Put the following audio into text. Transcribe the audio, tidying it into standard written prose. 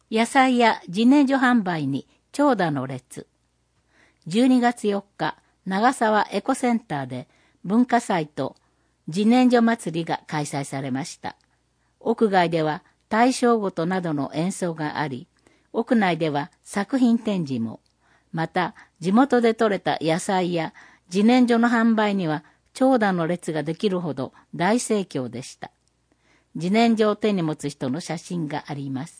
野菜や自然薯販売に長蛇の列。12月4日、長沢エコセンターで文化祭と自然薯祭りが開催されました。屋外では大正琴などの演奏があり、屋内では作品展示も、また地元で採れた野菜や自然薯の販売には長蛇の列ができるほど大盛況でした。自然薯を手に持つ人の写真があります。